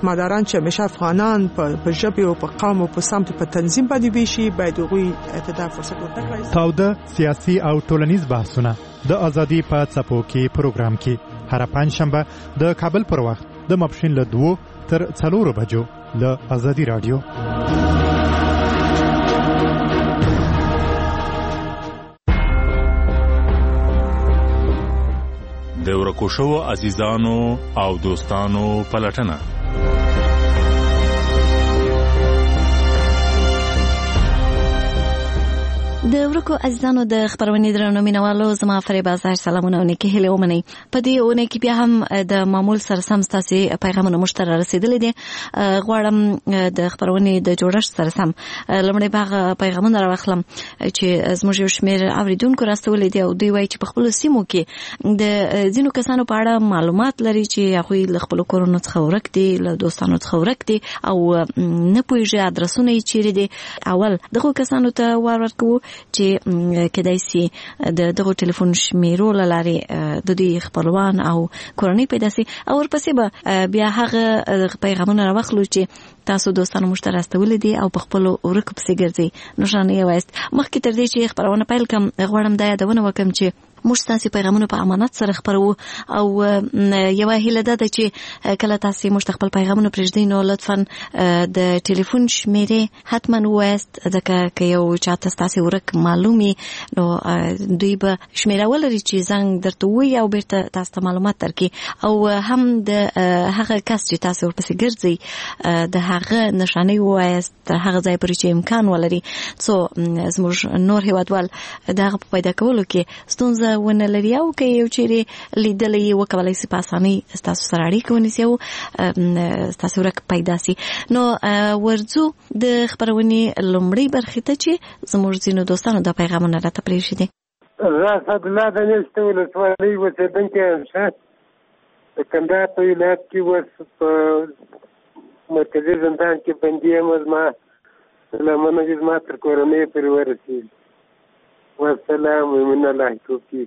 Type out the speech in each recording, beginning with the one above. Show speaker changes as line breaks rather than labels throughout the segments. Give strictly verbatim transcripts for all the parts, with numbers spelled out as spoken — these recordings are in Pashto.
سیاستمداران چې همیشه افغانان په ژبه او په قوم او په سمت په تنظیم باندې ویشي باید هغوی ته دا فرصت ورکړي.
تاوده سیاسي او ټولنیز بحثونه د ازادي په څپو کې پروګرام کې هر پنځشنبه د کابل پر وخت د ماپښین له دوه تر څلورو بجو له ازادي رادیو.
د ورکو شوو عزیزانو او دوستانو پلټنه.
د ورکو عزیزانو د خبرونې درنو مینوالو زما فریبا زهر سلامونه او نیکه هیله ومنئ. په دې اونۍ کې بیا هم د معمول سره سم ستاسې پیغامونه موږ ته رارسېدلي دي. غواړم د خبرونې د جوړښت سره سم لومړی به هغه پیغامونه راواخلم چې زموږ یو شمېر اورېدونکو راستولي دي او دوی وایي چې په خپلو سیمو کې د ځینو کسانو په اړه معلومات لري چې هغوی له خپلو کورونو څخه ورک دي، له دوستانو څخه ورک دي او نه پوهېږي ادرسونه یې چیرې دي. اول دغو کسانو ته وار ورکوو چې کېدای سي د دغو ټلیفون شمیرو له لارې د دوی خپلوان او کورنۍ پیدا سي او ورپسې به بیا هغه پیغامونه راواخلو چې تاسو دوستانو موږ ته راستولي دي او په خپلو ورکو پسې ګرځئ. نښانه یې وایست. مخکې تر دې چې خپرونه پیل کړم غواړم دا یادونه وکړم چې موږ ستاسې پیغامونه په امانت سره خپروو او یوه هیله ده ده چې کله تاسې موږ ته خپل پیغامونه پرېږدئ نو لطفا د ټلیفون شمیرې حتما ووایست، ځکه که یو چاته ستاسې ورک معلوم وي نو دوی به شمیره ولري چې زنګ درته ووایي او بیرته تاسو ته معلومات درکړي او هم د هغه کس چې تاسې ورپسې ګرځئ د هغه نښانۍ ووایست تر هغه ځای پورې چې امکان ولري څو زموږ نور هیوادوال د هغه په پیدا کولو کې ستونزه ونه لري او که یو چیرې لیدلی یې وکولی سي په اسانۍ ستاسو سره اړیکه ونیسي او ستاسو ورک پیدا سي. نو ورځو د خپرونې لومړۍ برخې ته چې زموږ ځینو دوستانو دا پیغامونه راته پرېښي دي.
زه اسدالله د نیستو ولسوالۍ اوسېدونکی یم. ښه د کندهار په ولایت کې اوس په مرکزي زندان کې بندي یم. زما لمنه دې زما تر کورنۍ پورې ورسېږي. والسلام ومن الله توفیق.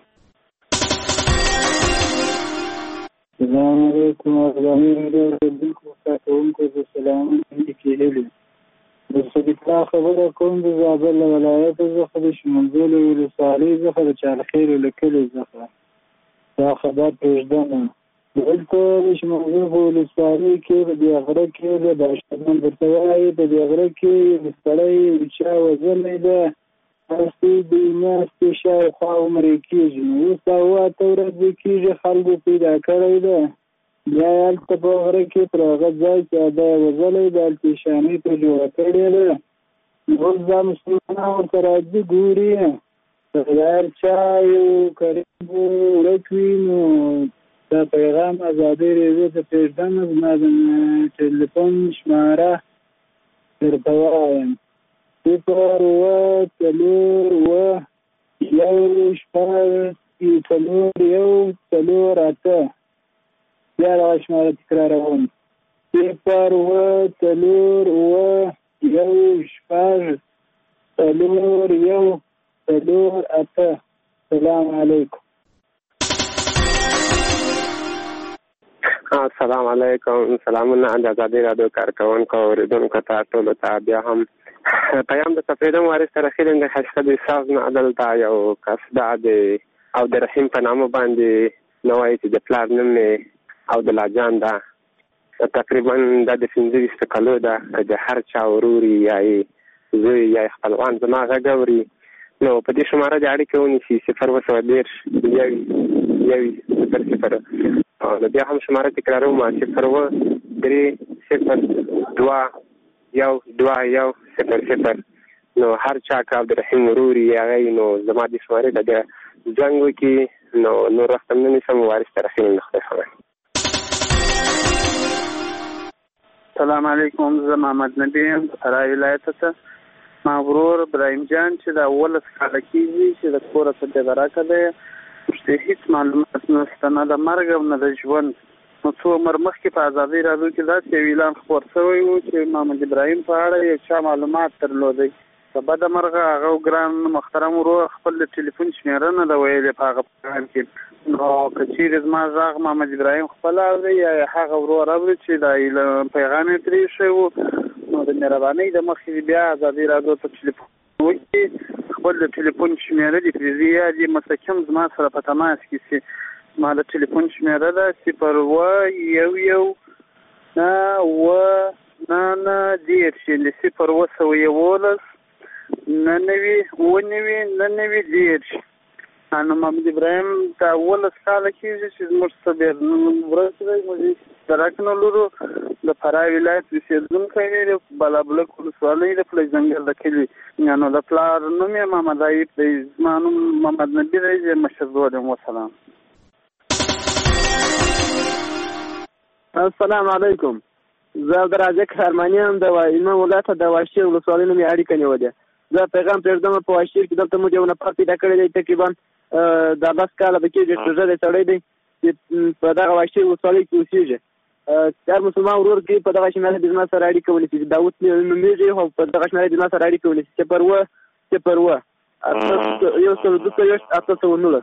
السلام علیکم ورحمۃ اللہ وبرکاتہ. د صدیقا خبره کوم د زابل ولایت څخه د شمولزول ولسوالۍ څخه د چارخیر له کلي څخه دا خبر پرېږدم. دلته د شمولزول ولسوالۍ کې د دې غره کې د باشتمن درته وایي د دې غره کې د سړی چا وزلی ده هستې د ناستې شاوخوا عمرې کېږي. اوس دا اوه اته ورځې کېږي خلکو پیدا کړی ده. بیا یې هلته په غره کې پر هغه ځای چې دا یې وزلی ده هلته یې شانې ته جوړه کړې ده. اوس دا مسلمانان ورته راځي ګوري د هر چا یو قریب ورک وي نو دا پیغام ازادۍ راډیو ته پرېږدم. زما د ټلیفون شماره درته وایم صفر اوه څلور اوه یو شپږ څلور یو څلور اته. بیا دغه شماره تکراروم صفر اوه څلور اوه یو شپږ څلور یو څلور اته. السلام علیکم.
السلام علیکم. سلامونه د ازادۍ راډیو کارکوونکو او اورېدونکو ته ټولو ته بیا هم پیام د تفریدم وارث ترخیل د حشد ساز نه دلته یو کس دا د او د رحیم په نامه باندې نوای چې د پلار نوم او د لاجان دا تقریبا د پنځه ویشت کالو ده د هر چا وروري یا زوی یا خپلوان زما غږ اوري نو په دې شماره د اړیکې ونیسي صفر اوه سوه دېرش یو یو صفر صفر او بیا هم شماره تکراروم صفر اوه درې صفر دوه یو دوه یو صفر صفر. نو هر چا که عبدالرحیم وروري هغه نو زما دې شمارې ته د زنګ وکړي نو نور وخت هم نه نیسم. وارث ترخیل د خدای خبر.
السلام علیکم. زه محمد نبی یم د فراه ولایت څخه. ما ورور ابراهیم جان چې د اوولس کاله کېږي چې د کوره څخه بېغرقه دی ورته هېڅ معلومات نشته نه د مرګ او نه د ژوند. نو څو عمر مخکې په ازادۍ راډیو کې داسې یو اعلان خپور شوی و چې محمد ابراهیم په اړه یو چا معلومات درلودی. په بده مرغه هغه ګران محترم ورور خپل د ټلیفون شمېره نه ده ویلې په هغه پیغام کې. نو که چیرې زما غږ محمد ابراهیم خپل اوري یا هغه ورور اوري چې د پیغام یې پرې شوی و نو د مهربانۍ د مخې بیا ازادي راډیو ته ټلیفون وکړي، خپل د ټلیفون شمېره دې پرېږدي یا دې مستقیم زما سره په تماس کې شي. زما د ټلیفون شمېره ده صفر اووه یو یو نه اووه نه نه دېرش، صفر اووه سوه یولس نه نوي اووه نوي نه نوي دېرش. نو محمد ابراهیم دا اوولس کاله کېږي چې زموږ څه بېرون ورځ دی. موږ د راکنو لورو د فراه ولایت اوسېدونکی دی، د بالابلک ولسوالۍ د پلی ځنګل د کلي. نو د پلار نوم یې محمد عیب دی، زما نوم محمد نبي دی، زه مشر ورور یم. وسلام.
السلام علیکم. زه عبدالرزاق ارماني یم، د هلمند ولایت د واشیر ولسوالۍ نوم یې اړیکه نیولې. زه پیغام پرېږدم په واشیر کې دلته موږ یو نفر پیدا کړی دی، تقریبا دا لس کاله به کېږي چې ژړی سړی دی چې په دغه واشیر ولسوالۍ کې اوسېږي. هر مسلمان ورور کې په دغه شمېره د زما سره اړیکه ونیسي، داود نومېږي او په دغه شمېره د زما سره اړیکه ونیسي. صفر اووه صفر اووه یو سل دوه څلوېښت اته سوه نولس.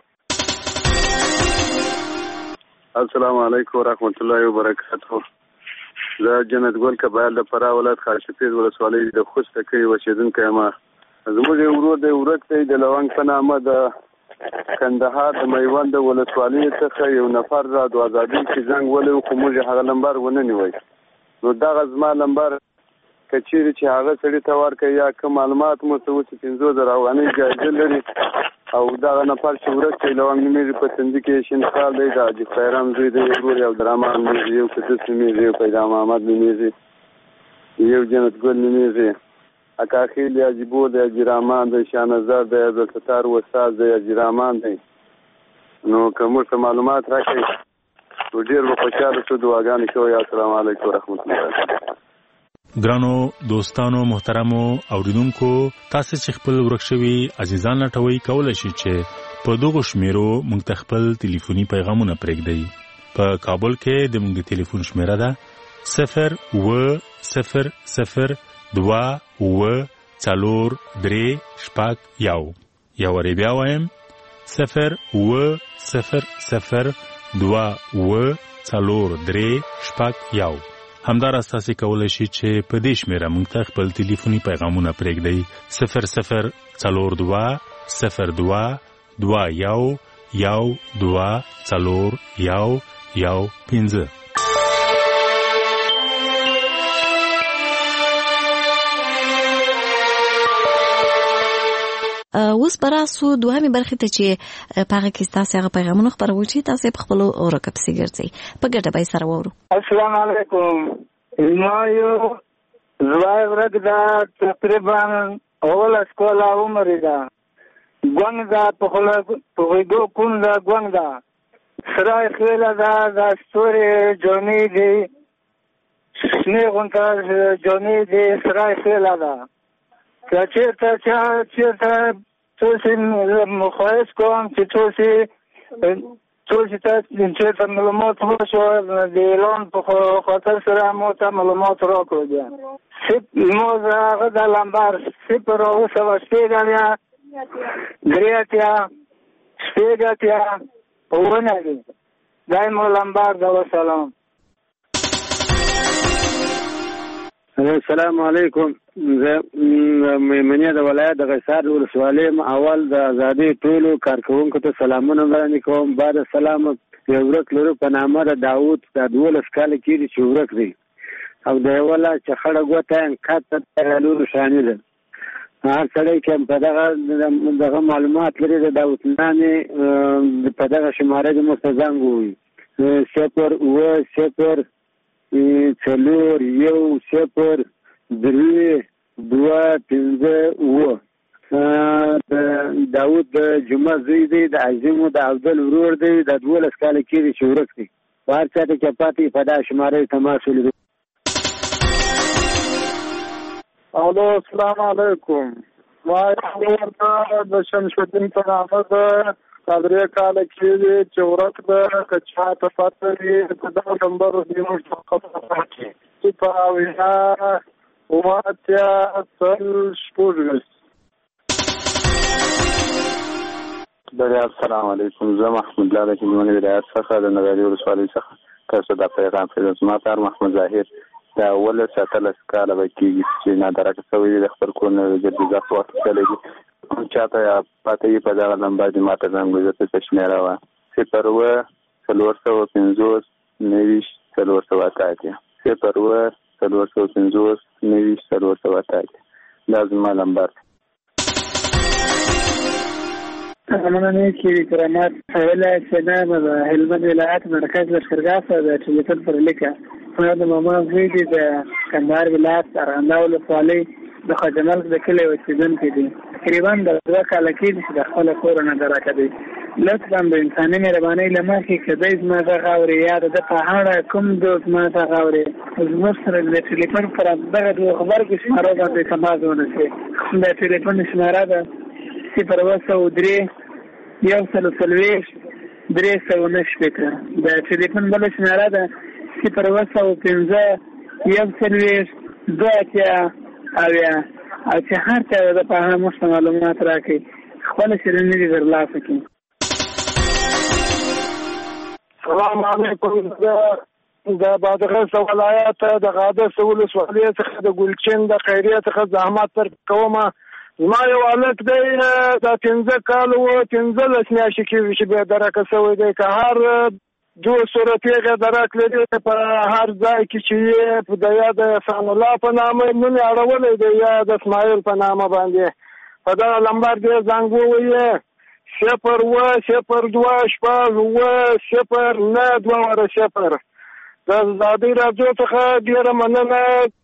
السلام علیکم ورحمت الله وبرکاته. زه جنت ګل قبایل د فراه ولایت خاشفیز ولسوالۍ د خوست کلي اوسېدونکی یم. زموږ یو ورور دی ورک دی د لونګ په نامه د کندهار د میوند ولسوالۍ څخه یو نفر را د ازادۍ کې زنګ ولی خو موږ هغه نمبر ونه نیوی. نو دغه زما نمبر که چیرې چې هغه سړي ته ورکړي یا که معلومات مو څه وسي پنځه زره افغانۍ جایزه لري او دغه نفر چې ورک دی لونګ نومېږي په تندي کې شین خال دی، د حاجي خیرام زوی دی، یو ورور یې عبدالرحمان نومېږي، یو قدس نومېږي، یو پیدا محمد نومېږي، یو جنت ګل نومېږي، اکاخیل یا جیبو دی، اجیرامان دی، شاهنظر دی، عبدالستار استاد دی، اجیرامان دی. نو که موږ ته معلومات راکړئ نو ډېر به خوشحاله شو. دعاګانې کوئ. السلام علیکم ورحمت الله.
ګرانو دوستانو محترمو اوریدونکو، تاسو چې خپل ورک شوي عزیزان لټوي کولی شئ چې په دغو شمیرو موږ ته خپل ټلیفوني پیغامونه پرېږدئ. په کابل کې د موږ د ټلیفون شمیره ده صفر اووه صفر صفر دوه اووه څلور درې شپږ یو. یو وارې بیا وایم صفر اووه صفر صفر دوه اووه څلور درې شپږ یو. همداراز تاسو کولی شئ چې په دې شمیره موږ ته خپل ټلیفوني پیغامونه پرېږدئ. صفر صفر څلور دوه صفر دوه دوه یو یو دوه څلور یو یو پنځه.
اوس براسو دوامي برخې ته چې پاغه کې تاسو هغه پیغامونه خبرو چې تاسو په خپل اورکه پسې ګرځي په ګټه به سره وورو.
السلام علیکم. ما یو زوای ورګ دا تقریبا اول اسکولا عمر دا ګونګ دا په خلا په وګو کون دا ګونګ دا سره خیل دا دا ستوري جونی دی سنه غونټه جونی دی سره خیل دا چیرته چیرته څه مخایس کوم چې څه څه ته چیرته معلومات وشو د اعلان په خاطر سره مو ته معلومات راکړو بیا سپ مو هغه د لمبر صفر اووه سوه شپږ اتیا درې اتیا شپږ اتیا اووه نوي دا مو لمبر ده. وسلام.
السلام علیکم. زه میمنې د ولایت د قیصار ولسوالۍ اول د ازادۍ ټولو کارکوونکو ته سلامونه وړاندې کوم. بعد سلام یو ورک لرو په نامه د داود د دولس کاله کېږي چې ورک دی او د یوه لا چې خړه ګوته یې کاته لورو شامل ده. هر سړی چې په دغه دغه معلومات لري د داود نامې په دغه شماره کې مو ته زنګ ووایي صفر اووه صفر څلور یو صفر درې دوه پنځه اووه. د داود د جمعه زوی دی، د عظیمو د عبدل ورور دی، د دولس کاله کېږي چې ورک دی. په هر چا ته چې پاتې په دا شماره تماس ولیدو.
الو السلام علیکم. ما ورته د شمس الدین په نامه ده درې کاله کېږي چې ورک ده. که چا ته پته وي په دغه نمبر دې موږ ته خبر راکړي چې په اویا اووه اتیا سل شپږ ویشت.
بله السلام علیکم. زه محمود الله د هلمند ولایت څخه د نغري ولسوالۍ څخه تاسو د پیغام پیغام زما پلار محمود ظاهر دا اوولس اتلس کاله به کېږي چې نادرکه شوی دی، د خپل کور نه ګرځېدا په وخت تللی دي. کوم چاته پته یې په دغه نمبر دې ما ته زنګ وکړي زه څه شمېره وه صفر اووه څلور سوه پنځوس نهویشت څلور سوه اته اتیا صفر اووه څلور سوه پنځوس نهویشت څلور سوه اته اتیا دا زما نمبر دی.
مننه کې کرامات اوله سلام د هلمند ولایت مرکز لښکرګاه څخه د ټلیفون پر لیکه ما د ماما زوی دی د کندهار ولایت ارغنداو ولسوالۍ د خجمل د کلي اوسېدونکی دی. تقریبا د دوه کاله کېږي چې د خپله کوره نه درکه دی. لطفا د انساني مهربانۍ له مخې که دی زما غږ اوري یا د ده په اړه کوم دوست ما غږ اوري زموږ سره د ټلیفون پر دغه دوه غبرګو شمارو باندې تماس ونیسي. د ټلیفون شماره ده صفر اووه سوه درې یو سل څلوېښت درې سوه نهه شپېته. د ټلیفون بله شماره ده صفر اووه سوه پنځه یو څلوېښت دوه اتیا اویا او چې هر چا د په اړه موږ ته معلومات راکړي خپله شیریني دې ترلاسه کړي.
سلام علیکم. د بادغیس ولایت د قادس ولسوالۍ څخه د ګلچین د خیریه څخه زحمت تر کومه. زما یو هلک دی د پنځه کالو و پنځلس میاشتې کېږي چې بې درکه شوی دی. که هر دو صورتي هغې درک لري په هر ځای کې چې یې د یا د احسان الله په نامه نوم یې اړولی دی یا د اسماعیل په نامه باندې په دغه لمبر دې زنګ ووهي صفر اووه صفر دوه شپږ اووه صفر نه دوه واره صفر. د ازادۍ راډیو څخه ډېره مننه.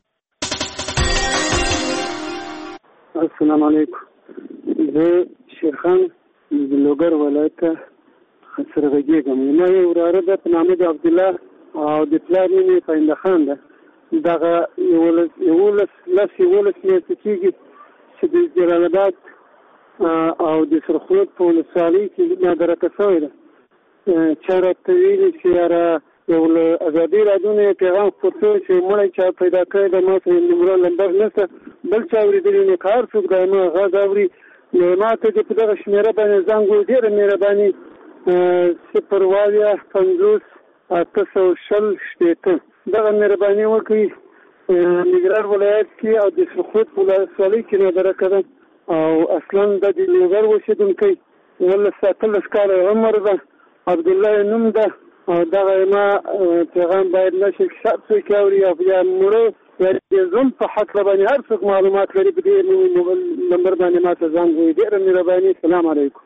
السلام علیکم. زه شیرخان د لوګر ولایت ته سره غږېږم. ما یو وراره ده په نامه د عبدالله او د پلار نوم یې پاینده خان ده. دغه یولس یولس لس یولس میاشتې کېږي چې د جلال آباد او د سرخوت په ولسوالۍ کې نادرکه شوی ده. چا راته ویلي چې یاره یو له ازادۍ راډیو نه پیغام خپور شوی چې مړی چا پیدا کړی ده ما ته یې نمره لمبر نشته بل چا اورېدلي نو که هر څوک دا ما غږ اوري نو ما ته دې په دغه شمېره باندې زنګ ووهي. ډېره مهرباني صفر اووه پنځوس اته سوه شل شپېته دغه مهرباني وکړي. ننګرهار ولایت کې او د سرخوت په ولسوالۍ کې نادرکه ده او اصلا د د لوګر اوسېدونکی اوولس اتلس کاله عمر ده. عبدالله یې نوم ده او دغه ما پیغام باید نشي شاید څوک اوري او یا مړه یا د ژوند په هکله باندې هر څوک معلومات لري په دې نمبر باندې ما ته زنګ ووهي. ډېره مهرباني. سلام علیکم.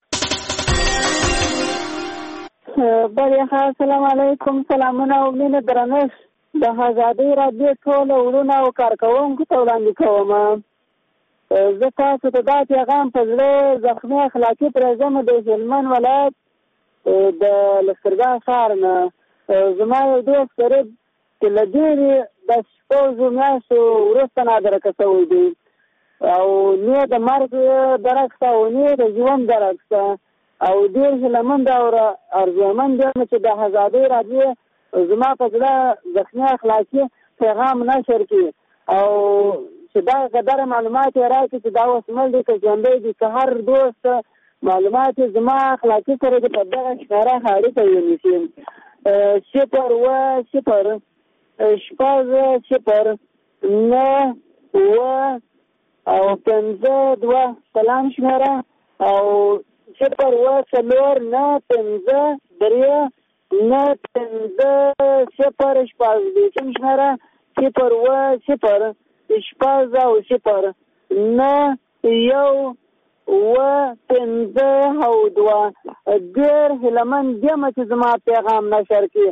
بله ښه السلام علیکم. سلامونه او مینه درنښت د ازادۍ راډیو ټولو وروڼو او کارکوونکو ته وړاندې کوم. زه تاسو ته دا پیغام په زړه زخمي اخلاقي پرېږدم د هلمند ولایت د لښکرګاه ښار نه. زما یو دوست قریب چې له ډېرې د شپږو میاشتو وروسته نادرکه شوی دی او نه د مرګ درک شته او نه د ژوند درک شته او ډېر هیلهمند او ارزومند یم چې د ازادۍ راډیو زما په زړه زخمي اخلاقي پیغام نشر کړي او چې دا قدر معلومات یې راکړي چې دا اوس مړ دی که ژوندی دی که هر دوست معلومات زما اخلاقي سره د په دغه ښکاره اړیکه ونیسي. صفر اووه صفر شپږ صفر نه اووه او پنځه دوه سلام شمېره او صفر اووه څلور نه پنځه درې نه پنځه صفر شپږ دېرشم شمېره صفر اووه صفر شپږ او صفر نه یو اووه پنځه او دوه. ډېر هیلهمند یم چې زما پیغام نشر کړي.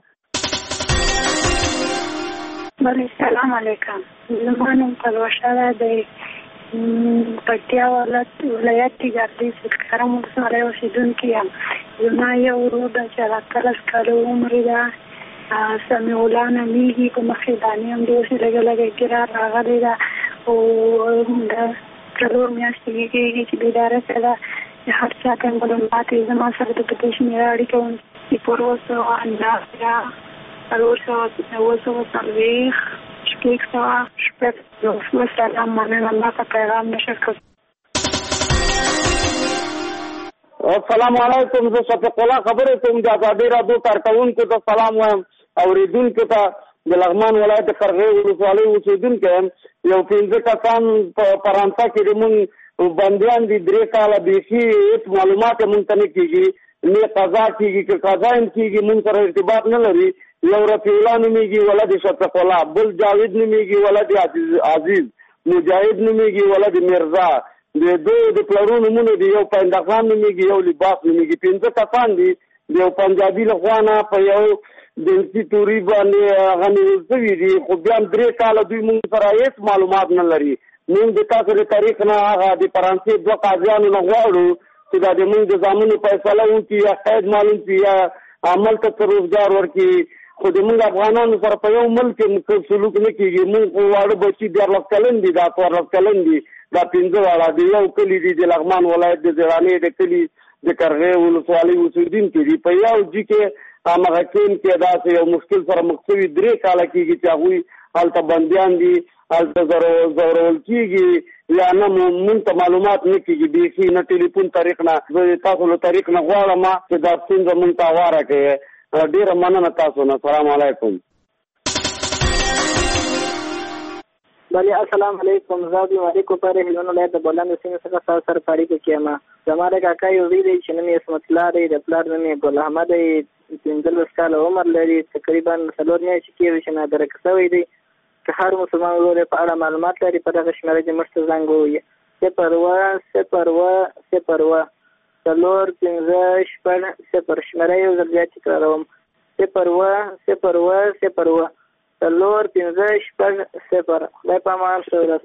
بله سلام علیکم. زما نوم پلوشه ده د پکتیا ولایت کې ګردیز کرم ولسوالۍ اوسېدونکې یم. زما یو ورور ده چې اتلس کاله عمر ده. سمیع الله نومیږي. په مخکې دانې هم د اوسې لږه لږه ګیرار راغلی ده او د څلور میاشتې کېږي چې بېداره څه ده چې هر چا ته معلومات یې زما سره د په دې شمېره اړیکه ونیسي. صفر اووه سوه نهه څلور سوه اووه سوه څلوېښت شپږ سوه شپږ. وسلام. مننه. ما ته پیغام نشر کړ.
السلام علیکم. زه شفیق الله خبرې کوم د ازادي راډیو کارکوونکو ته سلام وایم، اوریدونکو ته د لغمان ولایت قرغې ولسوالۍ اوسېدونکی یم. یو پنځه کسان په فرانسه کې د مونږ بندیان دي، درې کاله بیخي هېڅ معلومات یې مونږ ته نه کېږي، نه قضا کېږي که قضا هم کېږي مونږ سره ارتباط نه لري. یو رفیع الله نومېږي ولد شفیق الله، بل جاوید نومېږي ولد عزیز، مجاهد نومېږي ولد مرزا، د دوی د پلرو نومونه دي، یو پایندخان نومېږي، یو لباس نومېږي. پنځه کسان دي د یو پنجابي له خوا نه په یو جنسي توري باندې هغه نیول شوي دي، خو بیا هم درې کاله دوی مونږ سره هېڅ معلومات نه لري. مونږ د تاسو د تاریخ نه هغه د فرانسې دوه قاضیانو نه غواړو چې دا د مونږ د زامنو فیصله وکړي، یا قید معلوم کړي یا عمل ته روزګار ورکړي. خو د مونږ افغانانو سره په یو ملک کې سلوک نه کېږي. مونږ خو واړه بچي دیارلس کلن دي، دا څوارلس کلن دي، دا پنځه واړه د یو کلي دي د لغمان ولایت د زرانې د کلي د قرغې ولسوالۍ اوسېدونکي دي. په یو جي کې همغه کیم کې داسې یو مشکل سره مخ شوي درې کاله کېږي چې هغوی هلته بندیان دي، هلته ځورول کېږي یا نه مونږ ته معلومات نه کېږي بیخي، نه ټلیفون طریق نه. زه تاسو له طریق نه غواړم چې دا ستونزه مونږ ته هواره کړئ. ډېره مننه تاسو نه. السلام علیکم.
بله السلام علیکم. زه د اړیکو په هلمند ولایت د بولند سیمې څخه ستاسو سره په اړیکه کې یم. زما د کاکا یو زوی دی چې نوم یې عصمت الله دی، د پلار نوم یې ګل احمد دی، پنځلس کاله عمر لري، تقریبا څلور میاشتې کېږي چې نادرکه شوی دی. که هر مسلمان ورور په اړه معلومات لري په دغه شمېره کې موږ ته زنګ ووهي. صفر اوه صفر اوه صفر اوه څلور پنځه شپږ صفر شمېره یو ځل بیا تکراروم. صفر اوه صفر اوه صفر اوه څلور پنځه شپږ صفر. خدای په امان ښه.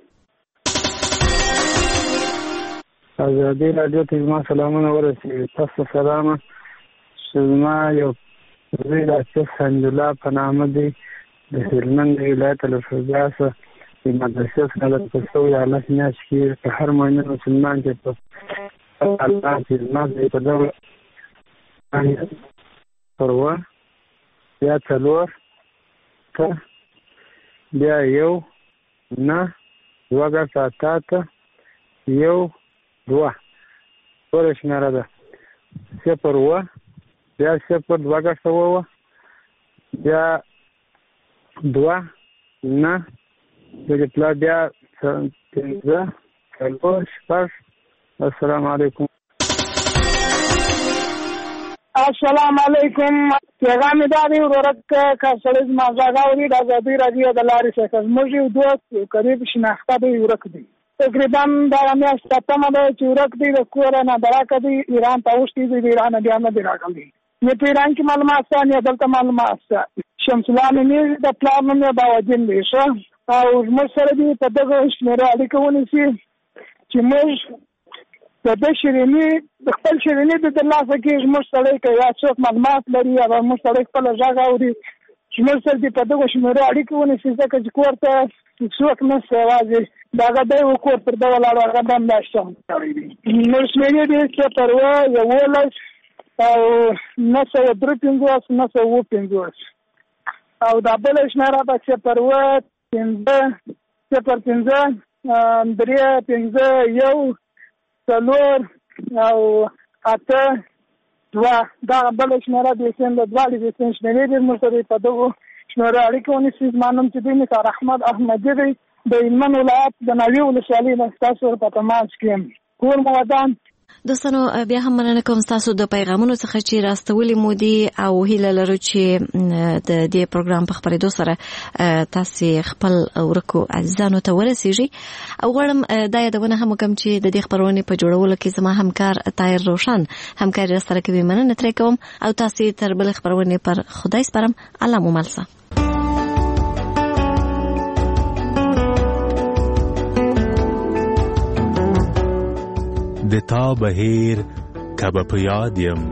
ازادي راډیو ته زما سلامونه ورسېږي. تاسو سلامه. زما یو زوی د اشرف سنجالله په نامه دی، د هلمند ولایت له فضا څخه د مدرسې څخه درته شوی هلک میاشت کې په هر مؤمن مسلمان کې په الله چې زما دی په دغه پر اوه بیا څلور ته بیا یو نه دوه ګټه اته ته یو دوه ټوله شمېره ده. صفر اوه بیا صفر دوه ګټه اووه بیا دوه نه د پلار بیا پنځه څلور شپږ. السلام علیکم.
السلام علیکم. پیغام دا دی ورک که سړی زما غږ اوري د ازادي راډیو د لارې څخه زموږ یو دوست قریب شناخته دی ورک دی، تقریبا دغه میاشت اتمه ده چې ورک دی، د کوره نادراکه دی، ایران ته اوښتي دی، د ایران بیا نه دی راغلی. نه په ایران کې معلومات شته نه دلته معلومات شته. شمس الله نومېږي، د پلار نوم یې باودین دی ښه، او زموږ سره دې په دغه شمېره اړیکه ونیسي چې موږ د ده شیریني د خپل شیریني د ترلاسه کېږي. زموږ سړی که یا څوک معلومات لري یا زموږ سړی خپله غږ اوري چې موږ سره دې په دغه شمېره اړیکه ونیسي، ځکه چې کور ته څوک نشته، یوازې دغه دی و کور پر ده ولاړ، هغه به همداسې کړی دی. نور شمېرې دي صفر اوه یولس او نهه سوه درې پنځوس نهه سوه اووه پنځوس، او دا بله شمېره ده صفر اوه پنځه صفر پنځه درې پنځه یو څلور او اته دوه. دغه بله شمېره د حسین د دواړې د حسین شمېرې دي. موږ سره په دغو شمېرو اړیکه ونیسي. زما نوم چې دی نثار احمد احمدي دی، د هلمند ولایت د ناوې ولسوالۍ نه ستاسو په تماس کې یم. کور مو ودان.
دوستانو بیا هم مننه کوم ستاسو د پیغامونو څخه چې راستولي مو دي، او هیله لرو چې د دې پروګرام په خپرېدو سره تاسو خپل ورکو عزیزانو ته ورسیږي. او غواړم دا یادونه هم وکړم چې د دې خپرونې په جوړولو کې زما همکار طاهر روشن همکاري راسره کوي. مننه ترې کوم او تاسو تر بل خپرونې پر خدای سپارم. الله مو ملسه.
د تا بهیر کبه په یاد یم،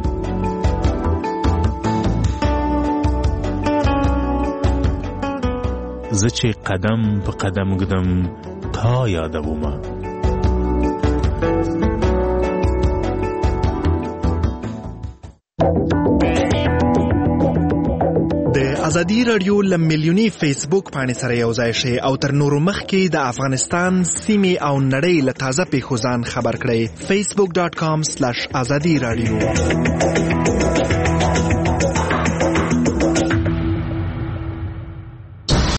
زه چې قدم په قدم ږدم تا یادومه.
د
ازادي رادیو له میلیوني فیسبوک پاڼې سره یو ځای شي او تر نورو مخکې د افغانستان سیمې او نړۍ له تازه پیښو ځان خبر کړئ. فیسبوک ډاٹ کام سلیش ازادي رادیو.